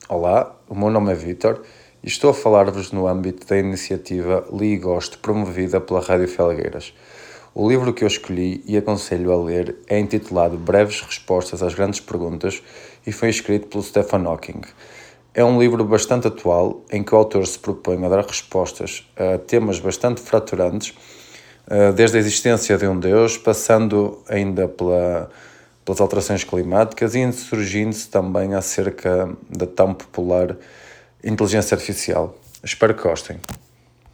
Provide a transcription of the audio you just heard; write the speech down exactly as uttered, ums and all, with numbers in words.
Olá, o meu nome é Vítor e estou a falar-vos no âmbito da iniciativa Li e Gosto, promovida pela Rádio Felgueiras. O livro que eu escolhi e aconselho a ler é intitulado Breves Respostas às Grandes Perguntas e foi escrito pelo Stephen Hawking. É um livro bastante atual, em que o autor se propõe a dar respostas a temas bastante fraturantes, desde a existência de um Deus, passando ainda pela, pelas alterações climáticas e insurgindo-se também acerca da tão popular inteligência artificial. Espero que gostem.